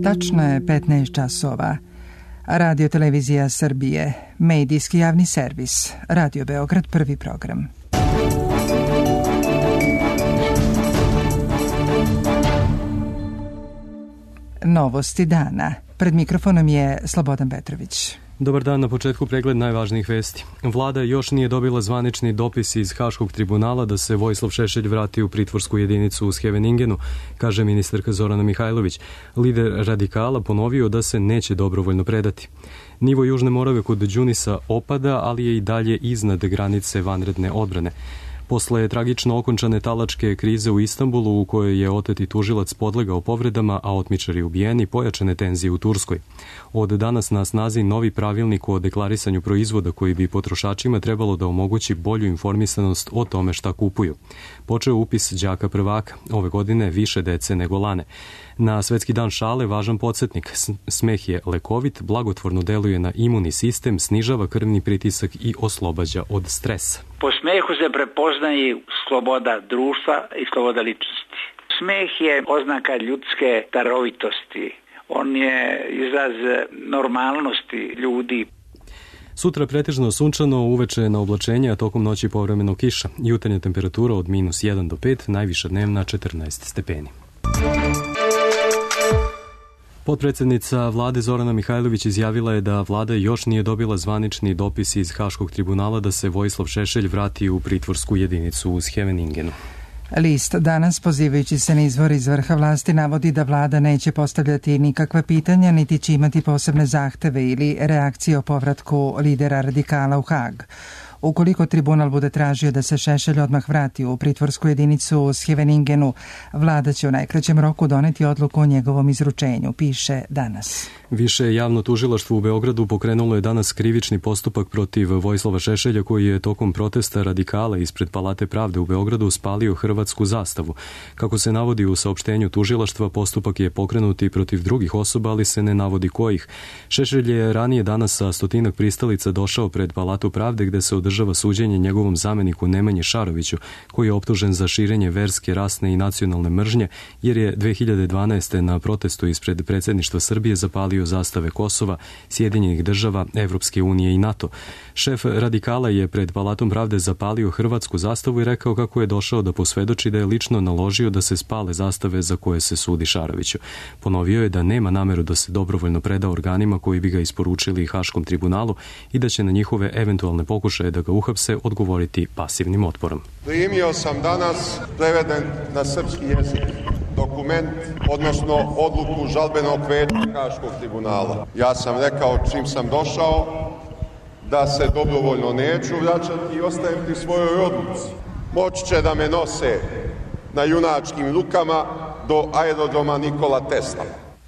Tačno je 15 časova. Radio Televizija Srbije, medijski javni servis, Radio Beograd, prvi program. Novosti dana. Pred mikrofonom je Slobodan Petrović. Dobar dan, na početku pregled najvažnijih vesti. Vlada još nije dobila zvanični dopis iz Haškog tribunala da se Vojislav Šešelj vrati u pritvorsku jedinicu u Scheveningenu, kaže ministarka Zorana Mihajlović. Lider radikala ponovio da se neće dobrovoljno predati. Nivo Južne Morave kod Đunisa opada, ali je i dalje iznad granice vanredne odbrane. Posle tragično okončane talačke krize u Istanbulu, u kojoj je oteti tužilac podlegao povredama, a otmičari ubijeni, pojačane tenzije u Turskoj. Od danas na snazi novi pravilnik o deklarisanju proizvoda koji bi potrošačima trebalo da omogući bolju informisanost o tome šta kupuju. Počeo upis đaka prvaka, ove godine više dece nego lane. Na Svetski dan šale važan podsjetnik. Smeh je lekovit, blagotvorno deluje na imunni sistem, snižava krvni pritisak i oslobađa od stresa. Po smehu se prepoznaje sloboda društva i sloboda ličnosti. Smeh je oznaka ljudske darovitosti. On je izraz normalnosti ljudi. Sutra pretežno sunčano, uveče na oblačenje, a tokom noći povremeno kiša. Jutarnja temperatura od -1 do 5, najviša dnevna 14 stepeni. Potpredsjednica vlade Zorana Mihajlović izjavila je da vlada još nije dobila zvanični dopis iz Haškog tribunala da se Vojislav Šešelj vrati u pritvorsku jedinicu u Scheveningenu. List danas, pozivajući se na izvor iz vrha vlasti, navodi da vlada neće postavljati nikakva pitanja, niti će imati posebne zahteve ili reakcije o povratku lidera radikala u Hag. Ukoliko tribunal bude tražio da se Šešelj odmah vrati u pritvorsku jedinicu u Scheveningenu, vlada će u najkraćem roku doneti odluku o njegovom izručenju, piše danas. Više javno tužilaštvo u Beogradu pokrenulo je danas krivični postupak protiv Vojislava Šešelja, koji je tokom protesta radikala ispred Palate pravde u Beogradu spalio hrvatsku zastavu. Kako se navodi u saopštenju tužilaštva, postupak je pokrenut i protiv drugih osoba, ali se ne navodi kojih. Šešelj je ranije danas sa 100 pristalica došao pred Palatu pravde, gde se održava suđenje njegovom zameniku Nemanji Šaroviću, koji je optužen za širenje verske, rasne i nacionalne mržnje, jer je 2012. na protestu ispred predsjedništva Srbije zapalio zastave Kosova, Sjedinjenih država, Evropske unije i NATO. Šef radikala je pred Palatom pravde zapalio hrvatsku zastavu i rekao kako je došao da posvedoči da je lično naložio da se spale zastave za koje se sudi Šaroviću. Ponovio je da nema nameru da se dobrovoljno preda organima koji bi ga isporučili Haškom tribunalu i da će na njihove eventualne pokušaje da ga uhapse odgovoriti pasivnim otporom. Primio sam danas preveden na srpski jezik dokument, odnosno odluku žalbenog veća Haškog tribunala. Ja sam rekao čim sam došao da se dobrovoljno neću vraćati i ostajem pri svojoj odluci. Moći će da me nose na junačkim rukama do aerodroma Nikola Tesla.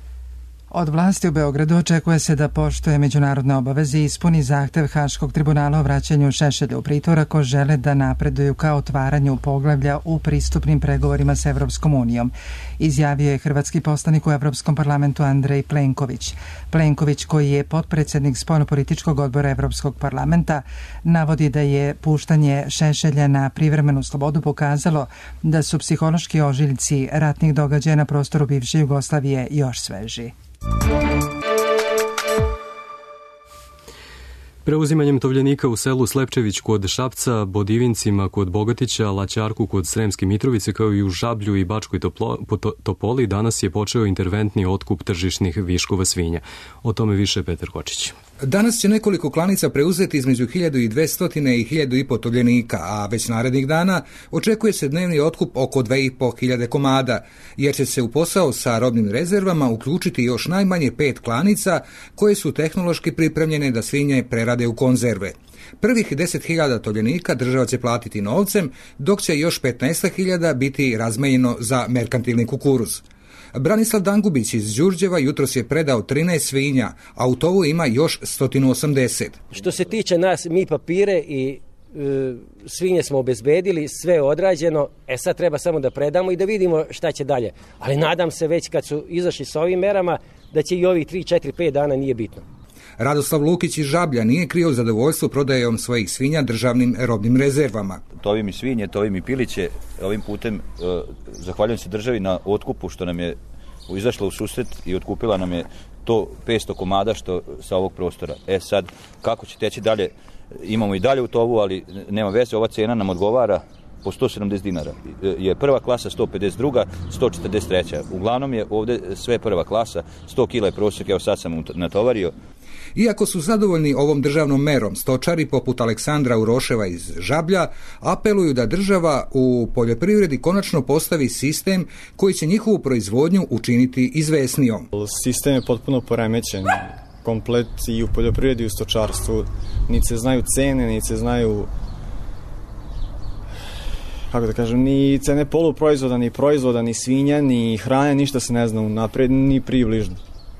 Od vlasti u Beogradu očekuje se da poštuje međunarodne obaveze i ispuni zahtev Haškog tribunala o vraćanju Šešelja u pritvor ako žele da napreduju ka otvaranju poglavlja u pristupnim pregovorima s Evropskom unijom, izjavio je hrvatski poslanik u Evropskom parlamentu Andrej Plenković. Plenković, koji je potpredsjednik spoljnopolitičkog odbora Evropskog parlamenta, navodi da je puštanje Šešelja na privremenu slobodu pokazalo da su psihološki ožiljci ratnih događaja na prostoru bivše Jugoslavije još sveži. Preuzimanjem tovljenika u selu Slepčević kod Šapca, Bodivincima kod Bogatića, Laćarku kod Sremske Mitrovice, kao i u Žablju i Bačkoj Topoli, danas je počeo interventni otkup tržišnih viškova svinja. O tome više Petar Kočić. Danas će nekoliko klanica preuzeti između 1200 i 1500 tovljenika, a već narednih dana očekuje se dnevni otkup oko 2500 komada, jer će se u posao sa robnim rezervama uključiti još najmanje 5 klanica koje su tehnološki pripremljene da svinje prerade u konzerve. Prvih 10.000 tovljenika država će platiti novcem, dok će još 15.000 biti razmenjeno za merkantilni kukuruz. Branislav Dangubić iz Đurđeva jutros je predao 13 svinja, a u tovu ima još 180. Što se tiče nas, mi papire i svinje smo obezbedili, sve je odrađeno, sad treba samo da predamo i da vidimo šta će dalje. Ali nadam se već kad su izašli sa ovim merama da će i ovih 3, 4, 5 dana nije bitno. Radoslav Lukić iz Žablja nije krio zadovoljstvo prodajom svojih svinja državnim robnim rezervama. Tovi mi svinje, tovi mi piliće, ovim putem zahvaljujem se državi na otkupu što nam je izašla u susret i otkupila nam je to 500 komada što sa ovog prostora. Sad, kako će teći dalje, imamo i dalje u tovu, ali nema veze, ova cena nam odgovara po 170 dinara. Je prva klasa 152, 143. Uglavnom je ovde sve prva klasa, 100 kila je prosjek, evo sad sam natovario. Iako su zadovoljni ovom državnom merom, stočari poput Aleksandra Uroševa iz Žablja apeluju da država u poljoprivredi konačno postavi sistem koji će njihovu proizvodnju učiniti izvesnijom. Sistem je potpuno poremećen, komplet i u poljoprivredi i u stočarstvu. Niti se znaju cene, niti se znaju, kako da kažem, ni cene poluproizvoda, ni svinja, ni hrane, ništa se ne zna unapred, ni približno.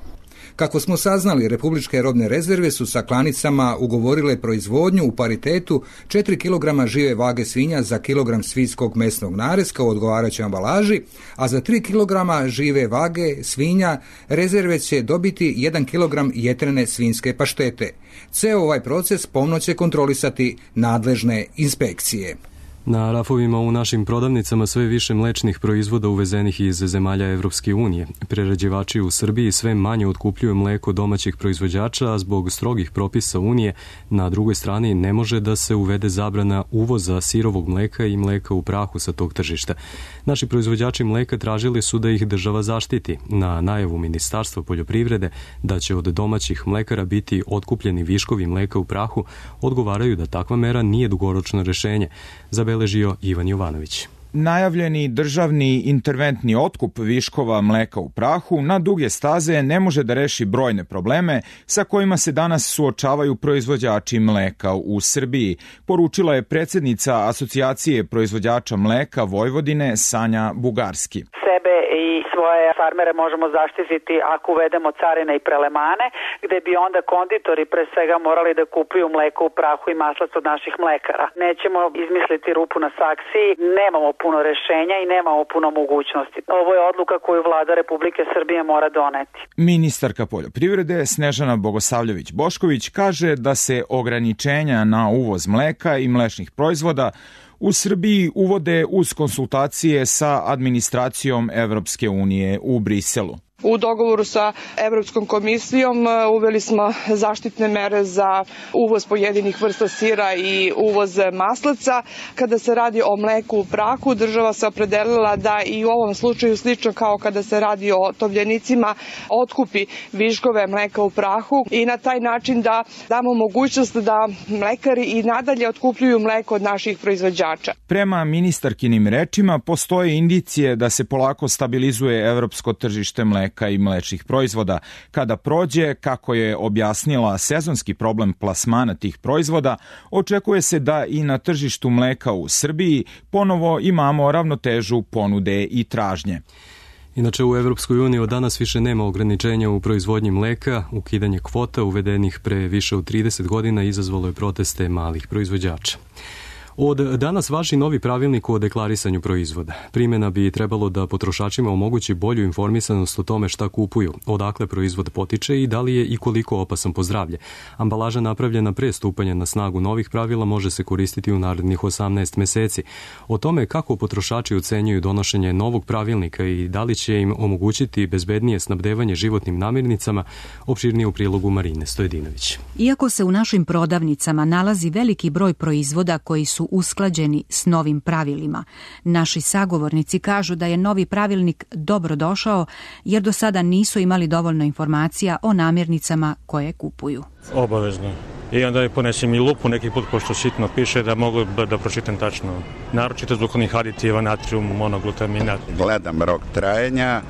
Kako smo saznali, republičke robne rezerve su sa klanicama ugovorile proizvodnju u paritetu 4 kg žive vage svinja za kilogram svinjskog mesnog nareska u odgovarajućoj ambalaži, a za 3 kg žive vage svinja rezerve će dobiti 1 kg jetrene svinjske paštete. Ceo ovaj proces pomno će kontrolisati nadležne inspekcije. Na rafovima u našim prodavnicama sve više mlečnih proizvoda uvezenih iz zemalja Evropske unije. Prerađivači u Srbiji sve manje otkupljuju mleko domaćih proizvođača, a zbog strogih propisa Unije na drugoj strani ne može da se uvede zabrana uvoza sirovog mleka i mleka u prahu sa tog tržišta. Naši proizvođači mleka tražili su da ih država zaštiti. Na najavu Ministarstva poljoprivrede da će od domaćih mlekara biti otkupljeni viškovi mleka u prahu, odgovaraju da takva mera nije dugoročno rešenje, zabeležio Ivan Jovanović. Najavljeni državni interventni otkup viškova mleka u prahu na duge staze ne može da reši brojne probleme sa kojima se danas suočavaju proizvođači mleka u Srbiji, poručila je predsjednica Asocijacije proizvođača mleka Vojvodine Sanja Bugarski. Sebe i svoje farmere možemo zaštititi ako uvedemo carine i prelemane, gde bi onda konditori pre svega morali da kupuju mleko u prahu i maslac od naših mlekara. Nećemo izmisliti rupu na saksiji, nemamo puno rešenja i nemamo puno mogućnosti. Ovo je odluka koju vlada Republike Srbije mora doneti. Ministarka poljoprivrede Snežana Bogosavljević-Bošković kaže da se ograničenja na uvoz mleka i mlečnih proizvoda u Srbiji uvode uz konsultacije sa administracijom Evropske unije u Briselu. U dogovoru sa Evropskom komisijom uveli smo zaštitne mere za uvoz pojedinih vrsta sira i uvoz maslaca. Kada se radi o mleku u prahu, država se opredelila da i u ovom slučaju, slično kao kada se radi o tovljenicima, otkupi viškove mleka u prahu i na taj način da damo mogućnost da mlekari i nadalje otkupljuju mleko od naših proizvođača. Prema ministarkinim rečima, postoje indicije da se polako stabilizuje evropsko tržište mleka i mlečnih proizvoda. Kada prođe, kako je objasnila, sezonski problem plasmana tih proizvoda, očekuje se da i na tržištu mleka u Srbiji ponovo imamo ravnotežu ponude i tražnje. Inače, u Evropskoj uniji od danas više nema ograničenja u proizvodnji mleka. Ukidanje kvota uvedenih pre više od 30 godina izazvalo je proteste malih proizvođača. Od danas važi novi pravilnik o deklarisanju proizvoda. Primjena bi trebalo da potrošačima omogući bolju informisanost o tome šta kupuju, odakle proizvod potiče i da li je i koliko opasan po zdravlje. Ambalaža napravljena pre stupanja na snagu novih pravila može se koristiti u narednih 18 meseci. O tome kako potrošači ocenjuju donošenje novog pravilnika i da li će im omogućiti bezbednije snabdevanje životnim namirnicama, opširnije u prilogu Marine Stojedinović. Iako se u našim prodavnicama nalazi veliki broj proizvoda koji su usklađeni s novim pravilima, naši sagovornici kažu da je novi pravilnik dobro došao jer do sada nisu imali dovoljno informacija o namirnicama koje kupuju. Obavezno. I onda je ponesem i lupu neki put, pošto sitno piše, da mogu da pročitam tačno. Naročito zbog onih aditiva, natrium, monoglutaminat. Gledam rok trajanja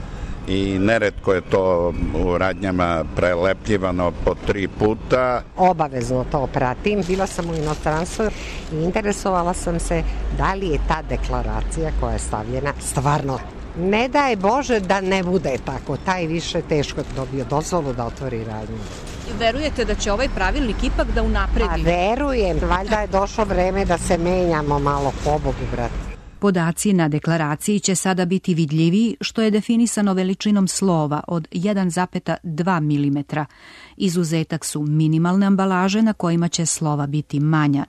i neretko je to u radnjama prelepljivano po 3 puta. Obavezno to pratim. Bila sam u inostranstvu i interesovala sam se da li je ta deklaracija koja je stavljena stvarno. Ne daj Bože da ne bude tako. Taj više teško dobio dozvolu da otvori radnju. Verujete da će ovaj pravilnik ipak da unapredi? Verujem. Valjda je došlo vreme da se menjamo malo, pobogu, brate. Podaci na deklaraciji će sada biti vidljiviji, što je definisano veličinom slova od 1,2 mm. Izuzetak su minimalne ambalaže na kojima će slova biti manja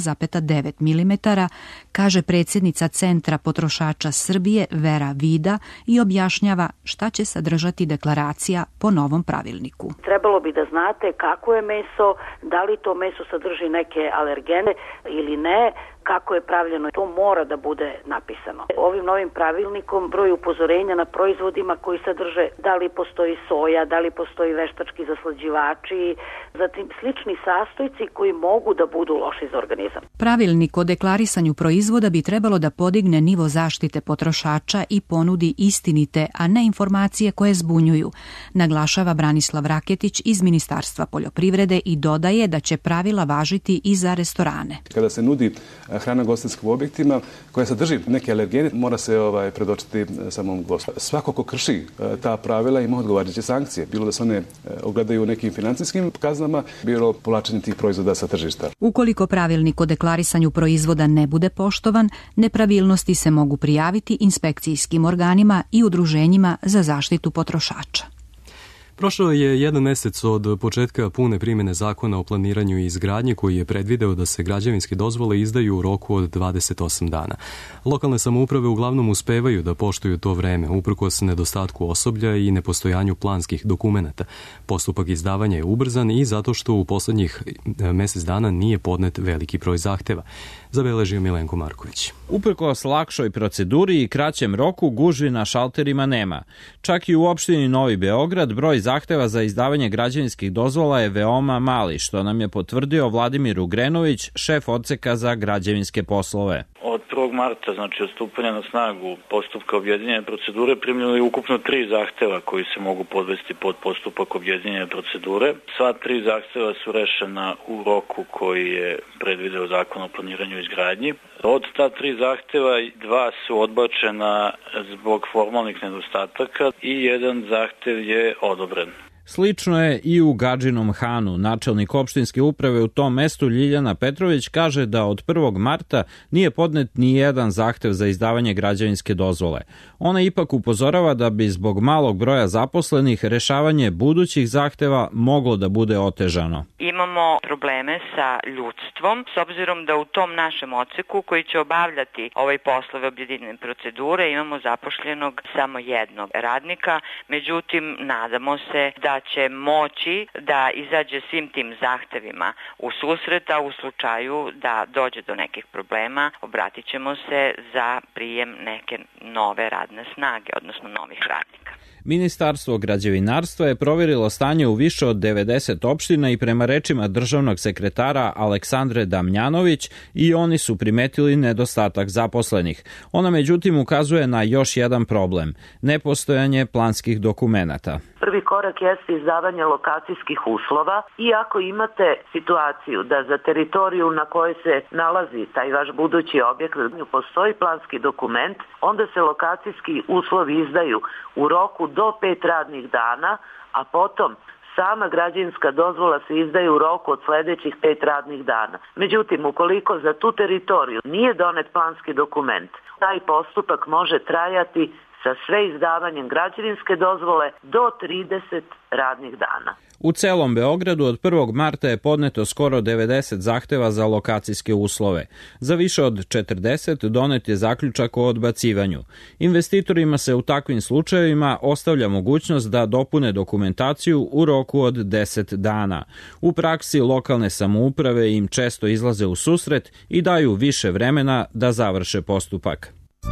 0,9 mm, kaže predsjednica Centra potrošača Srbije Vera Vida i objašnjava šta će sadržati deklaracija po novom pravilniku. Trebalo bi da znate kako je meso, da li to meso sadrži neke alergene ili ne, kako je pravljeno, to mora da bude napisano. Ovim novim pravilnikom broj upozorenja na proizvodima koji sadrže da li postoji soja, da li postoji veštački zaslađivači, zatim slični sastojci koji mogu da budu loši za organizam. Pravilnik o deklarisanju proizvoda bi trebalo da podigne nivo zaštite potrošača i ponudi istinite, a ne informacije koje zbunjuju, naglašava Branislav Raketić iz Ministarstva poljoprivrede i dodaje da će pravila važiti i za restorane. Kada se nudi hrana u ugostiteljskim objektima koja sadrži neke alergene, mora se predočiti samom gostu. Svako ko krši ta pravila ima odgovarajuće sankcije, bilo da se one ogledaju u nekim financijskim kaznama, bilo povlačenje tih proizvoda sa tržišta. Ukoliko pravilnik o deklarisanju proizvoda ne bude poštovan, nepravilnosti se mogu prijaviti inspekcijskim organima i udruženjima za zaštitu potrošača. Prošao je jedan mesec od početka pune primjene zakona o planiranju i izgradnji koji je predvideo da se građevinske dozvole izdaju u roku od 28 dana. Lokalne samouprave uglavnom uspevaju da poštuju to vreme, uprkos nedostatku osoblja i nepostojanju planskih dokumenata. Postupak izdavanja je ubrzan i zato što u poslednjih mesec dana nije podnet veliki broj zahteva, zabeležio Milenko Marković. Uprkos lakšoj proceduri i kraćem roku, gužvi na šalterima nema. Čak i u opštini Novi Beograd broj zahteva za izdavanje građevinskih dozvola je veoma mali, što nam je potvrdio Vladimir Ugrenović, šef odseka za građevinske poslove. Od 1. marta, znači od stupanja na snagu postupka objedinjene procedure, primljeno je ukupno 3 zahteva koji se mogu podvesti pod postupak objedinjene procedure. Sva 3 zahteva su rešena u roku koji je predvideo zakon o planiranju i izgradnji. Od ta 3 zahteva 2 su odbačena zbog formalnih nedostataka i 1 zahtev je odobren. Slično je i u Gadžinom Hanu. Načelnik opštinske uprave u tom mestu Ljiljana Petrović kaže da od 1. marta nije podnet ni jedan zahtev za izdavanje građevinske dozvole. Ona ipak upozorava da bi zbog malog broja zaposlenih rešavanje budućih zahteva moglo da bude otežano. Imamo probleme sa ljudstvom, s obzirom da u tom našem odseku koji će obavljati ovaj poslove objedinjene procedure imamo zapošljenog samo jednog radnika, međutim nadamo se da će moći da izađe svim tim zahtevima u susret, a u slučaju da dođe do nekih problema obratit ćemo se za prijem neke nove radne snage, odnosno novih radnika. Ministarstvo građevinarstva je provjerilo stanje u više od 90 opština i prema rečima državnog sekretara Aleksandre Damjanović i oni su primetili nedostatak zaposlenih. Ona međutim ukazuje na još jedan problem, nepostojanje planskih dokumenata. Prvi korak jeste izdavanje lokacijskih uslova i ako imate situaciju da za teritoriju na kojoj se nalazi taj vaš budući objekt postoji planski dokument, onda se lokacijski uslovi izdaju u roku do 5 radnih dana, a potom sama građevinska dozvola se izdaje u roku od sledećih 5 radnih dana. Međutim, ukoliko za tu teritoriju nije donet planski dokument, taj postupak može trajati sa sve izdavanjem građevinske dozvole do 30 radnih dana. U celom Beogradu od 1. marta je podneto skoro 90 zahteva za lokacijske uslove. Za više od 40 donet je zaključak o odbacivanju. Investitorima se u takvim slučajevima ostavlja mogućnost da dopune dokumentaciju u roku od 10 dana. U praksi lokalne samouprave im često izlaze u susret i daju više vremena da završe postupak.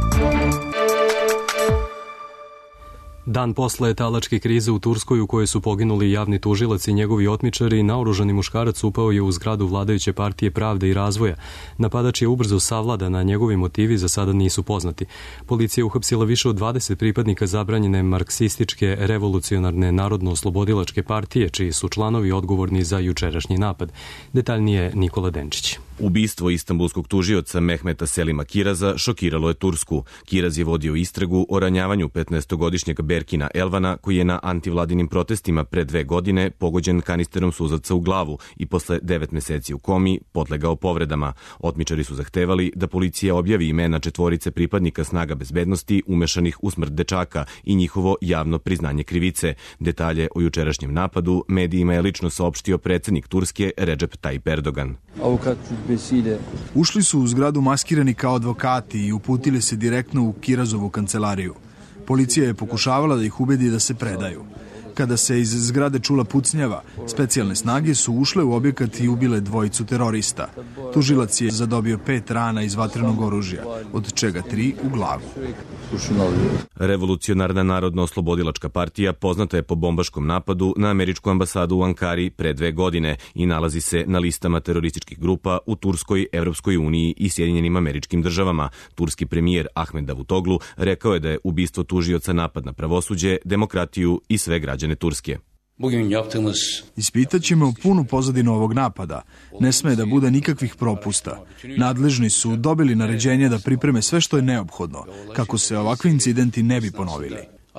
Dan posle talačke krize u Turskoj u kojoj su poginuli javni tužilac i njegovi otmičari, naoružani muškarac upao je u zgradu vladajuće partije Pravde i razvoja. Napadač je ubrzo savladan, a njegovi motivi za sada nisu poznati. Policija je uhapsila više od 20 pripadnika zabranjene marksističke revolucionarne narodno-oslobodilačke partije, čiji su članovi odgovorni za jučerašnji napad. Detaljnije Nikola Denčić. Ubistvo istanbulskog tužioca Mehmeta Selima Kiraza šokiralo je Tursku. Kiraz je vodio istragu o ranjavanju 15-godišnjeg Berkina Elvana, koji je na antivladinim protestima pre 2 godine pogođen kanisterom suzavca u glavu i posle 9 meseci u komi podlegao povredama. Otmičari su zahtevali da policija objavi imena 4 pripadnika snaga bezbednosti umešanih u smrt dečaka i njihovo javno priznanje krivice. Detalje o jučerašnjem napadu medijima je lično saopštio predsednik Turske Recep Tayyip Erdogan. Ušli su u zgradu maskirani kao advokati i uputili se direktno u Kirazovu kancelariju. Policija je pokušavala da ih ubedi da se predaju. Kada se iz zgrade čula pucnjava, specijalne snage su ušle u objekat i ubile 2 terorista. Tužilac je zadobio 5 rana iz vatrenog oružja, od čega 3 u glavu. Revolucionarna narodno-oslobodilačka partija poznata je po bombaškom napadu na američku ambasadu u Ankari pre 2 godine i nalazi se na listama terorističkih grupa u Turskoj, Evropskoj uniji i Sjedinjenim Američkim Državama. Turski premijer Ahmed Davutoglu rekao je da je ubistvo tužioca napad na pravosuđe, demokratiju i sve građane Turske. Ispitaćemo punu pozadinu ovog napada. Ne sme da bude nikakvih propusta. Nadležni su dobili naređenje da pripreme sve što je neophodno, kako se ovakvi incidenti ne bi ponovili.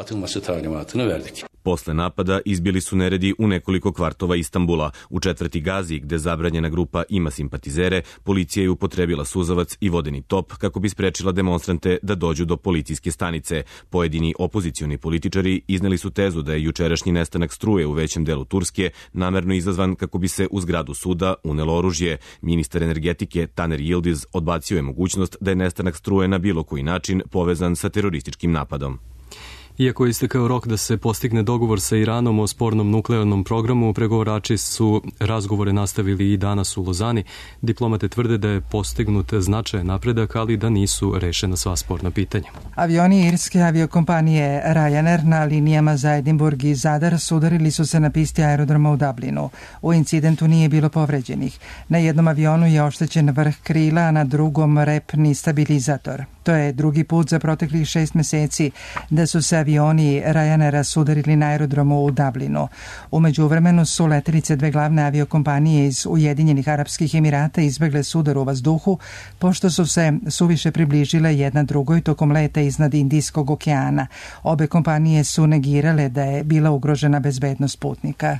Posle napada izbili su neredi u nekoliko kvartova Istanbula. U četvrti Gazi, gde zabranjena grupa ima simpatizere, policija je upotrebila suzavac i vodeni top kako bi sprečila demonstrante da dođu do policijske stanice. Pojedini opozicioni političari izneli su tezu da je jučerašnji nestanak struje u većem delu Turske namerno izazvan kako bi se u zgradu suda unelo oružje. Ministar energetike Taner Yildiz odbacio je mogućnost da je nestanak struje na bilo koji način povezan sa terorističkim napadom. Iako je istekao rok da se postigne dogovor sa Iranom o spornom nuklearnom programu, pregovarači su razgovore nastavili i danas u Lozani. Diplomate tvrde da je postignut značajan napredak, ali da nisu rešena sva sporna pitanja. Avioni irske aviokompanije Ryanair na linijama za Edinburgh i Zadar sudarili su se na pisti aerodroma u Dublinu. U incidentu nije bilo povređenih. Na jednom avionu je oštećen vrh krila, a na drugom repni stabilizator. To je drugi put za proteklih 6 meseci da su se avioni Ryanaira sudarili na aerodromu u Dublinu. U međuvremenu su letelice 2 glavne aviokompanije iz Ujedinjenih Arapskih Emirata izbegle sudar u vazduhu, pošto su se suviše približile jedna drugoj tokom leta iznad Indijskog okeana. Obe kompanije su negirale da je bila ugrožena bezbednost putnika.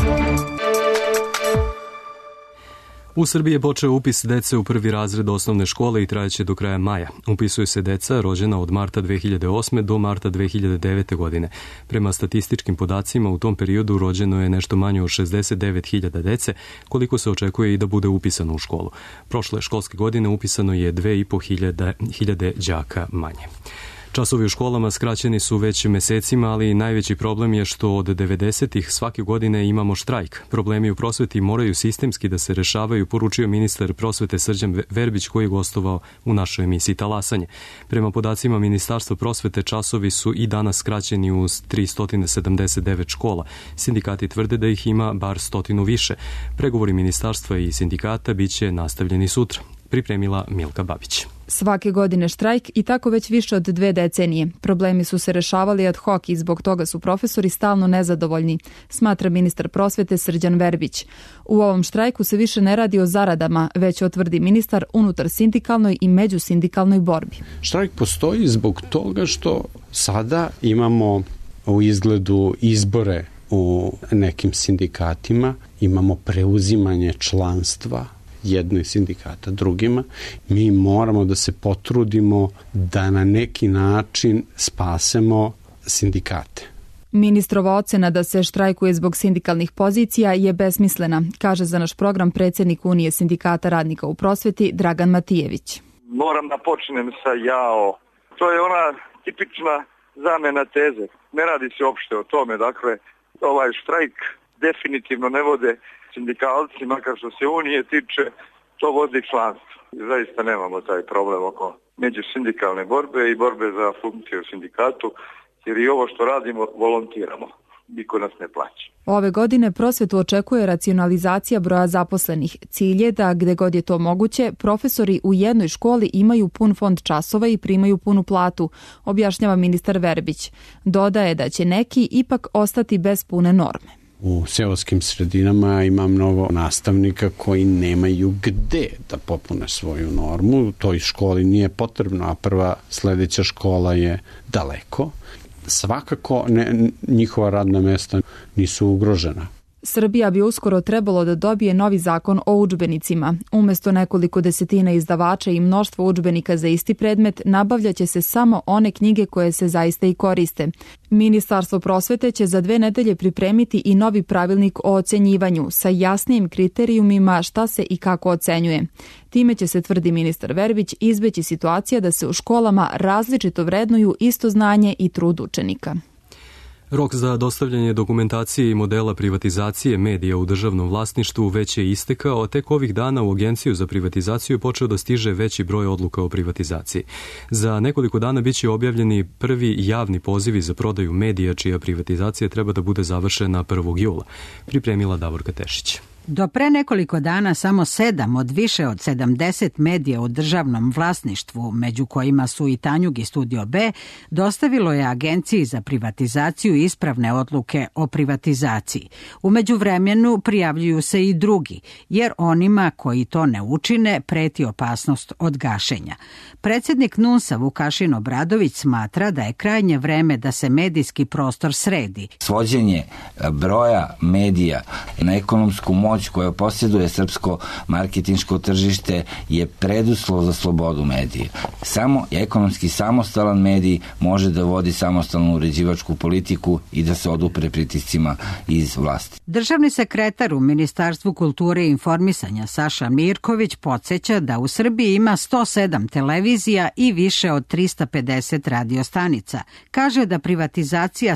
U Srbiji je počeo upis dece u 1. razred osnovne škole i trajeće do kraja maja. Upisuju se deca rođena od marta 2008. do marta 2009. godine. Prema statističkim podacima u tom periodu rođeno je nešto manje od 69.000 dece, koliko se očekuje i da bude upisano u školu. Prošle školske godine upisano je 2.500 đaka manje. Časovi u školama skraćeni su već mesecima, ali najveći problem je što od 90-ih svake godine imamo štrajk. Problemi u prosveti moraju sistemski da se rešavaju, poručio ministar prosvete Srđan Verbić, koji je gostovao u našoj emisiji Talasanje. Prema podacima Ministarstva prosvete, časovi su i danas skraćeni u 379 škola. Sindikati tvrde da ih ima bar 100 više. Pregovori ministarstva i sindikata biće nastavljeni sutra. Pripremila Milka Babić. Svake godine štrajk i tako već više od 2 decenije. Problemi su se rešavali ad hoc i zbog toga su profesori stalno nezadovoljni, smatra ministar prosvete Srđan Verbić. U ovom štrajku se više ne radi o zaradama, već o, tvrdi ministar, unutar sindikalnoj i međusindikalnoj borbi. Štrajk postoji zbog toga što sada imamo u izgledu izbore u nekim sindikatima, imamo preuzimanje članstva jednoj sindikata drugima. Mi moramo da se potrudimo da na neki način spasemo sindikate. Ministrova ocena da se štrajkuje zbog sindikalnih pozicija je besmislena, kaže za naš program predsjednik Unije sindikata radnika u prosveti Dragan Matijević. Moram da počnem sa jao. To je ona tipična zamena teze. Ne radi se uopšte o tome. Dakle, ovaj štrajk definitivno ne vode sindikalci, makar što se Unije tiče, to vodi članstvo. Zaista nemamo taj problem oko međusindikalne borbe i borbe za funkciju u sindikatu, jer i ovo što radimo volontiramo. Niko nas ne plaća. Ove godine prosvetu očekuje racionalizacija broja zaposlenih. Cilj je da, gde god je to moguće, profesori u jednoj školi imaju pun fond časova i primaju punu platu, objašnjava ministar Verbić. Dodaje da će neki ipak ostati bez pune norme. U seoskim sredinama ima mnogo nastavnika koji nemaju gde da popune svoju normu. Toj školi nije potrebno, a prva sledeća škola je daleko. Svakako njihova radna mesta nisu ugrožena. Srbija bi uskoro trebalo da dobije novi zakon o udžbenicima. Umesto nekoliko desetina izdavača i mnoštvo udžbenika za isti predmet, nabavljaće se samo one knjige koje se zaista i koriste. Ministarstvo prosvete će za 2 nedelje pripremiti i novi pravilnik o ocenjivanju sa jasnijim kriterijumima šta se i kako ocenjuje. Time će se, tvrdi ministar Verbić, izbeći situacija da se u školama različito vrednuju isto znanje i trud učenika. Rok za dostavljanje dokumentacije i modela privatizacije medija u državnom vlasništvu već je istekao, a tek ovih dana u Agenciju za privatizaciju je počeo da stiže veći broj odluka o privatizaciji. Za nekoliko dana biće objavljeni prvi javni pozivi za prodaju medija, čija privatizacija treba da bude završena 1. jula, pripremila Davorka Tešić. Do pre nekoliko dana samo 7 od više od 70 medija u državnom vlasništvu, među kojima su i Tanjug i Studio B, dostavilo je Agenciji za privatizaciju ispravne odluke o privatizaciji. U međuvremenu prijavljuju se i drugi, jer onima koji to ne učine preti opasnost od gašenja. Predsjednik NUNS-a Vukašin Obradović smatra da je krajnje vreme da se medijski prostor sredi. Svođenje broja medija na ekonomsku moć koja posjeduje srpsko marketinško tržište je preduslov za slobodu medija. Samo ekonomski samostalan medij može da vodi samostalnu uređivačku politiku i da se odupre pritiscima iz vlasti. Državni sekretar u Ministarstvu kulture i informisanja Saša Mirković podsjeća da u Srbiji ima 107 televizija i više od 350 radiostanica. Kaže da privatizacija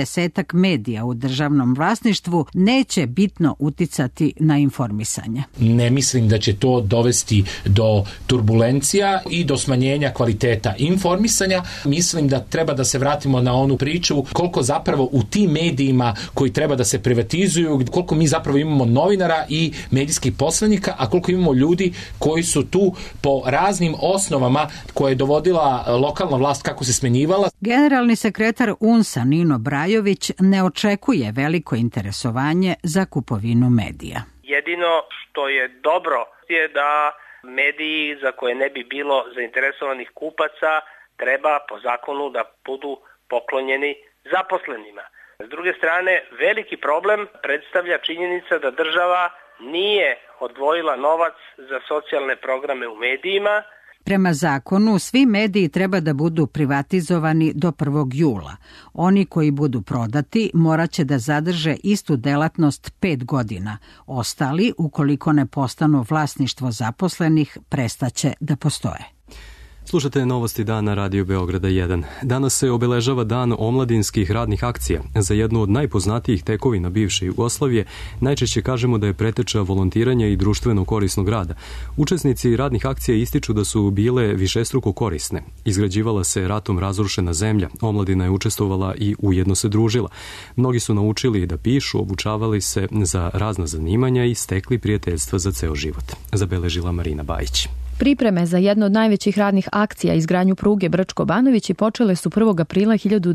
70 medija u državnom vlasništvu neće bitno uticati na informisanje. Ne mislim da će to dovesti do turbulencija i do smanjenja kvaliteta informisanja. Mislim da treba da se vratimo na onu priču koliko zapravo u tim medijima koji treba da se privatizuju, koliko mi zapravo imamo novinara i medijskih poslanika, a koliko imamo ljudi koji su tu po raznim osnovama koje je dovodila lokalna vlast kako se smenjivala. Generalni sekretar UNS-a Nino Brajović ne očekuje veliko interesovanje za kupovinu medija. Jedino što je dobro je da mediji za koje ne bi bilo zainteresovanih kupaca treba po zakonu da budu poklonjeni zaposlenima. S druge strane, veliki problem predstavlja činjenica da država nije odvojila novac za socijalne programe u medijima. Prema zakonu, svi mediji treba da budu privatizovani do 1. jula. Oni koji budu prodati morat će da zadrže istu delatnost 5 godina. Ostali, ukoliko ne postanu vlasništvo zaposlenih, prestaće da postoje. Slušate Novosti dana Radio Beograda 1. Danas se obeležava Dan omladinskih radnih akcija. Za jednu od najpoznatijih tekovina bivše Jugoslavije najčešće kažemo da je preteča volontiranja i društveno korisnog rada. Učesnici radnih akcija ističu da su bile višestruko korisne. Izgrađivala se ratom razrušena zemlja, omladina je učestvovala i ujedno se družila. Mnogi su naučili da pišu, obučavali se za razna zanimanja i stekli prijateljstva za ceo život. Zabeležila Marina Bajić. Pripreme za jednu od najvećih radnih akcija, izgradnju pruge Brčko-Banovići, počele su 1. aprila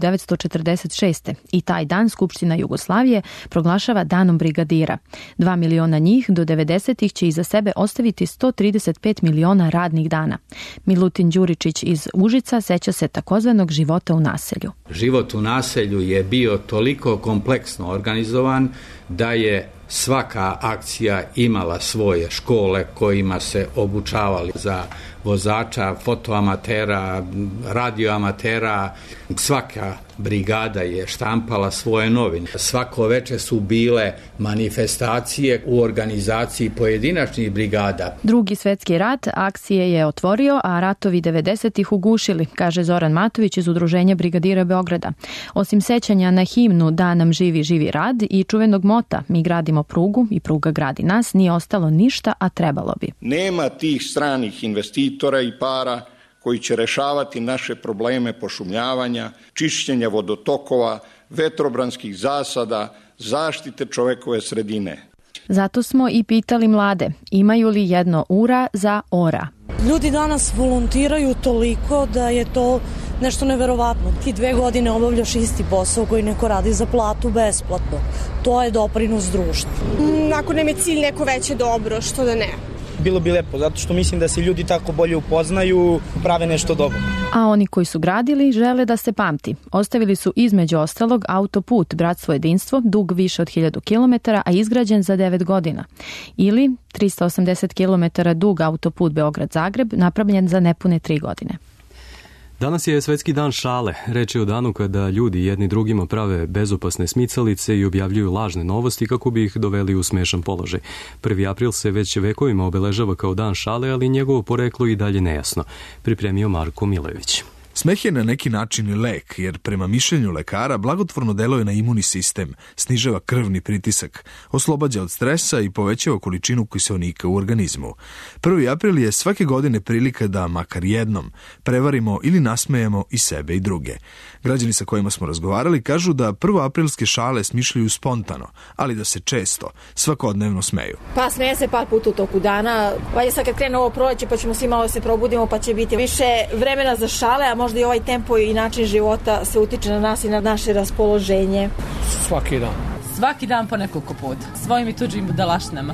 1946. i taj dan Skupština Jugoslavije proglašava Danom brigadira. 2 miliona njih do 90-ih će iza sebe ostaviti 135 miliona radnih dana. Milutin Đuričić iz Užica seća se takozvanog života u naselju. Život u naselju je bio toliko kompleksno organizovan da je svaka akcija imala svoje škole kojima se obučavali za vozača, fotoamatera, radioamatera. Svaka brigada je štampala svoje novine. Svako veče su bile manifestacije u organizaciji pojedinačnih brigada. Drugi svetski rat akcije je otvorio, a ratovi 90-ih ugušili, kaže Zoran Matović iz Udruženja brigadira Beograda. Osim sećanja na himnu Da nam živi, živi rad i čuvenog mota Mi gradimo prugu i pruga gradi nas, nije ostalo ništa, a trebalo bi. Nema tih stranih investitora i para koji će rešavati naše probleme pošumljavanja, čišćenja vodotokova, vetrobranskih zasada, zaštite čovekove sredine. Zato smo i pitali mlade, imaju li jedno ura za ora. Ljudi danas volontiraju toliko da je to nešto neverovatno. Ti 2 godine obavljaš isti posao koji neko radi za platu besplatno. To je doprinos društvu. Ako nam je cilj neko veće dobro, što da ne? Bilo bi lepo, zato što mislim da se ljudi tako bolje upoznaju, prave nešto dobro. A oni koji su gradili žele da se pamti. Ostavili su između ostalog autoput Bratstvo jedinstvo, dug više od 1000 km, a izgrađen za 9 godina. Ili 380 km dug autoput Beograd-Zagreb, napravljen za nepune 3 godine. Danas je Svetski dan šale. Reč je o danu kada ljudi jedni drugima prave bezopasne smicalice i objavljuju lažne novosti kako bi ih doveli u smešan položaj. 1. april se već vekovima obeležava kao dan šale, ali njegovo poreklo i dalje nejasno. Pripremio Marko Milojević. Smeh je na neki način i lek, jer prema mišljenju lekara blagotvorno deluje na imunni sistem, snižava krvni pritisak, oslobađa od stresa i povećava količinu kiseonika u organizmu. 1. april je svake godine prilika da, makar jednom, prevarimo ili nasmejemo i sebe i druge. Građani sa kojima smo razgovarali kažu da prvoaprilske šale smišljaju spontano, ali da se često, svakodnevno smeju. Pa smeje se par puta u toku dana, valje sad kad krene ovo proleće pa ćemo svi malo se probudimo pa će biti više vremena za šale, a možda i ovaj tempo i način života se utiče na nas i na naše raspoloženje. Svaki dan. Svaki dan po nekoliko puta. Svojim i tuđim budalaštinama.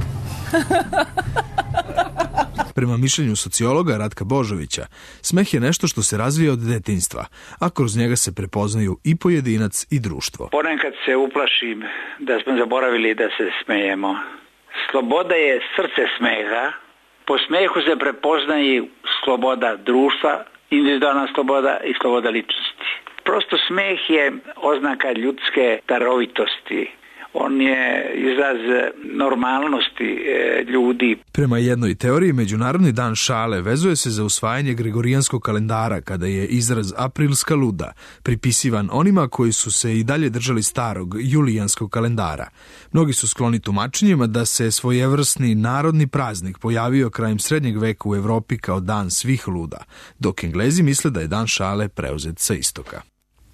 Prema mišljenju sociologa Ratka Božovića, smeh je nešto što se razvija od detinjstva, a kroz njega se prepoznaju i pojedinac i društvo. Ponekad se uplašim da smo zaboravili da se smejemo. Sloboda je srce smeha. Po smehu se prepoznaje sloboda društva, individualna sloboda i sloboda ličnosti. Prosto smeh je oznaka ljudske darovitosti. On je izraz normalnosti ljudi. Prema jednoj teoriji, Međunarodni dan šale vezuje se za usvajanje Gregorijanskog kalendara, kada je izraz aprilska luda pripisivan onima koji su se i dalje držali starog julijanskog kalendara. Mnogi su skloni tumačenjima da se svojevrsni narodni praznik pojavio krajem srednjeg veka u Evropi kao dan svih luda, dok Englezi misle da je dan šale preuzet sa istoka.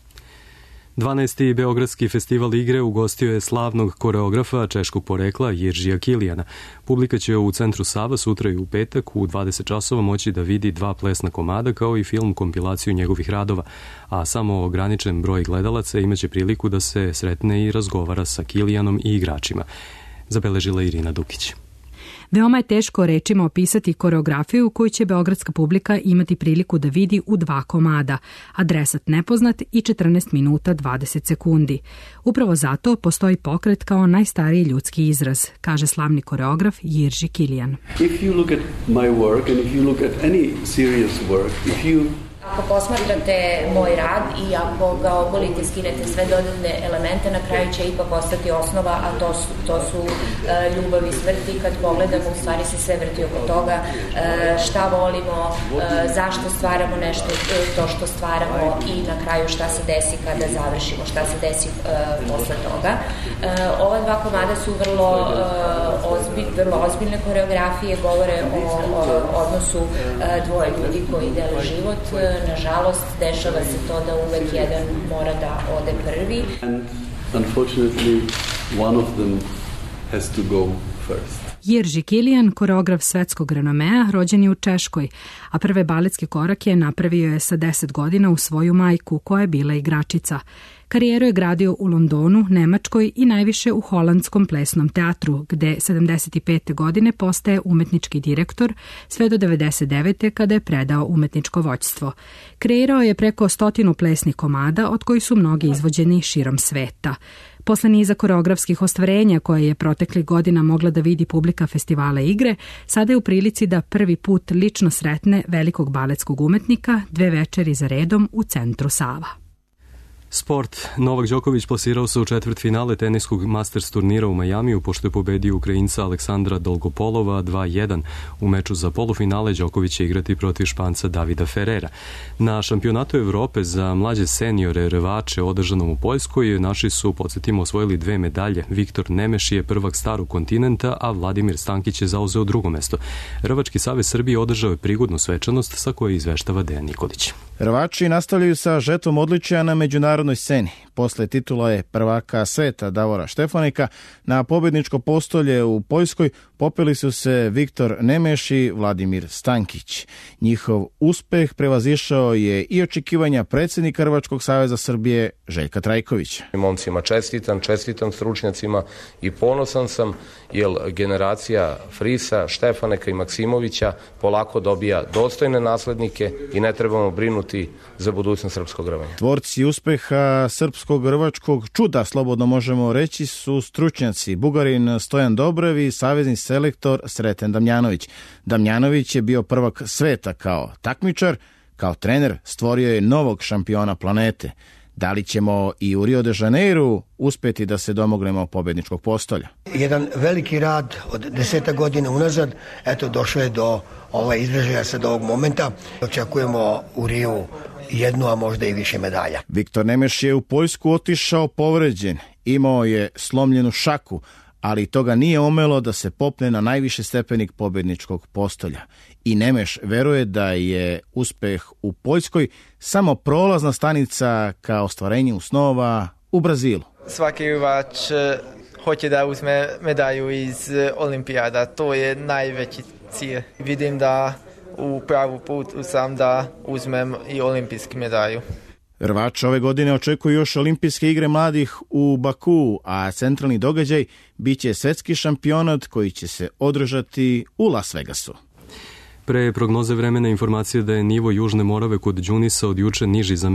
12. Beogradski festival igre ugostio je slavnog koreografa češkog porekla Jiržija Kilijana. Publika će u centru Sava sutra i u petak u 20 časova moći da vidi 2 plesna komada kao i film kompilaciju njegovih radova, a samo ograničen broj gledalaca imaće priliku da se sretne i razgovara sa Kilijanom i igračima. Zabeležila Irina Dukić. Veoma je teško rečima opisati koreografiju koju će beogradska publika imati priliku da vidi u 2 komada, adresat nepoznat i 14 minuta 20 sekundi. Upravo zato postoji pokret kao najstariji ljudski izraz, kaže slavni koreograf Jirži Kilijan. If you look at my work and if you look at any serious work, if you Ako posmatrate moj rad i ako ga ogolite, skinete sve dodatne elemente, na kraju će ipak ostati osnova, a to su ljubav i smrt. I kad pogledamo, u stvari se sve vrti oko toga šta volimo, zašto stvaramo nešto, to što stvaramo i na kraju šta se desi kada završimo, šta se desi posle toga. Ova 2 komada su vrlo ozbiljne koreografije, govore o odnosu dvoje ljudi koji dele život. Nažalost, dešava se to da uvek jedan mora da ode prvi. And unfortunately, one of them has to go first. Jirži Kilijan, koreograf svetskog renomea, rođen je u Češkoj, a prve baletske korake napravio je sa 10 godina u svoju majku, koja je bila igračica. Karijeru je gradio u Londonu, Nemačkoj i najviše u Holandskom plesnom teatru, gde 75. godine postaje umetnički direktor, sve do 99. kada je predao umetničko vođstvo. Kreirao je preko 100 plesnih komada, od kojih su mnogi izvođeni širom sveta. Posle niza koreografskih ostvarenja koje je proteklih godina mogla da vidi publika festivala igre, sada je u prilici da prvi put lično sretne velikog baletskog umetnika 2 večeri za redom u centru Sava. Sport. Novak Đoković plasirao se u četvrtfinale teniskog Masters turnira u Majamiju, pošto je pobedio Ukrajinca Aleksandra Dolgopolova 2-1. U meču za polufinale Đoković će igrati protiv Španca Davida Ferrera. Na šampionatu Evrope za mlađe seniore rvače održanom u Poljskoj naši su, podsjetimo, osvojili 2 medalje. Viktor Nemeš je prvak starog kontinenta, a Vladimir Stankić je zauzeo 2. mesto. Rvački savez Srbije održao je prigodnu svečanost sa koje izveštava Dejan Nikolić. Rvači nastavljaju sa žetvom odličja na međunarodnoj sceni. posle titula prvaka sveta Davora Štefanika, na pobedničko postolje u Poljskoj popeli su se Viktor Nemeš i Vladimir Stankić. Njihov uspeh prevazišao je i očekivanja predsjednika Hrvačkog saveza Srbije Željka Trajkovića. Momcima čestitam stručnjacima i ponosan sam jer generacija Frisa, Štefaneka i Maksimovića polako dobija dostojne naslednike i ne trebamo brinuti za budućnost srpskog rvanja. Tvorci uspeha srpskog-hrvačkog čuda, slobodno možemo reći, su stručnjaci Bugarin Stojan Dobrev i savezni selektor Sreten Damjanović. Damjanović je bio prvak sveta kao takmičar, kao trener stvorio je novog šampiona planete. Da li ćemo i u Rio de Janeiru uspjeti da se domognemo pobjedničkog postolja? Jedan veliki rad od 10 godina unazad, eto došlo je do izražaja sad ovog momenta. Očekujemo u Riju jednu, a možda i više medalja. Viktor Nemeš je u Poljsku otišao povređen, imao je slomljenu šaku, ali toga nije omelo da se popne na najviši stepenik pobjedničkog postolja. I Nemeš veruje da je uspeh u Poljskoj samo prolazna stanica ka ostvarenju snova u Brazilu. Svaki rivač hoće da uzme medalju iz olimpijada, to je najveći cilj. Vidim da u pravu putu sam da uzmem i olimpijsku medalju. Rvač ove godine očekuju još olimpijske igre mladih u Baku, a centralni događaj biće svetski šampionat koji će se održati u Las Vegasu. Pre prognoze vremena informacija da je nivo Južne Morave kod Đunisa od juče niži za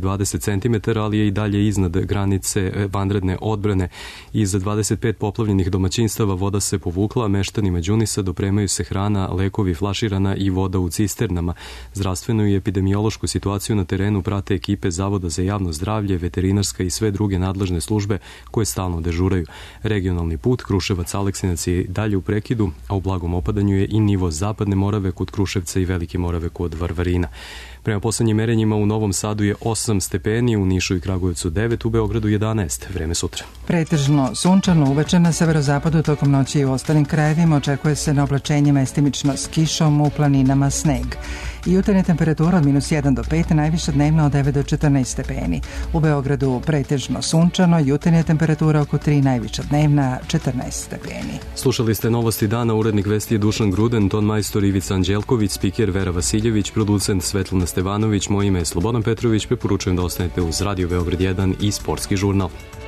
1,20 cm, ali je i dalje iznad granice vanredne odbrane. Iz 25 poplavljenih domaćinstava voda se povukla, a meštanima Đunisa dopremaju se hrana, lekovi, flaširana i voda u cisternama. Zdravstvenu i epidemiološku situaciju na terenu prate ekipe Zavoda za javno zdravlje, veterinarska i sve druge nadležne službe koje stalno dežuraju. Regionalni put Kruševac-Aleksinac je dalje u prekidu, a u blagom opadanju je i nivo Zapadne Morave kod Kruševca i Velike Morave kod Varvarina. Prema poslednjim merenjima u Novom Sadu je 8 stepeni, u Nišu i Kragujevcu 9, u Beogradu 11. Vreme sutra. Pretežno sunčano uveče na severozapadu, tokom noći i u ostalim krajevima očekuje se na oblačenje mestimično s kišom, u planinama sneg. I jutarnja temperatura od -1 do 5, najviša dnevna od 9 do 14 stepeni. U Beogradu pretežno sunčano, jutarnja temperatura oko 3, najviša dnevna 14 stepeni. Slušali ste novosti dana, urednik vesti je Dušan Gruden, ton majstor Ivica Anđelković, spiker Vera Vasiljević, producent Svetlana Stevanović, moje ime je Slobodan Petrović, preporučujem da ostanete uz Radio Beograd 1 i Sportski žurnal.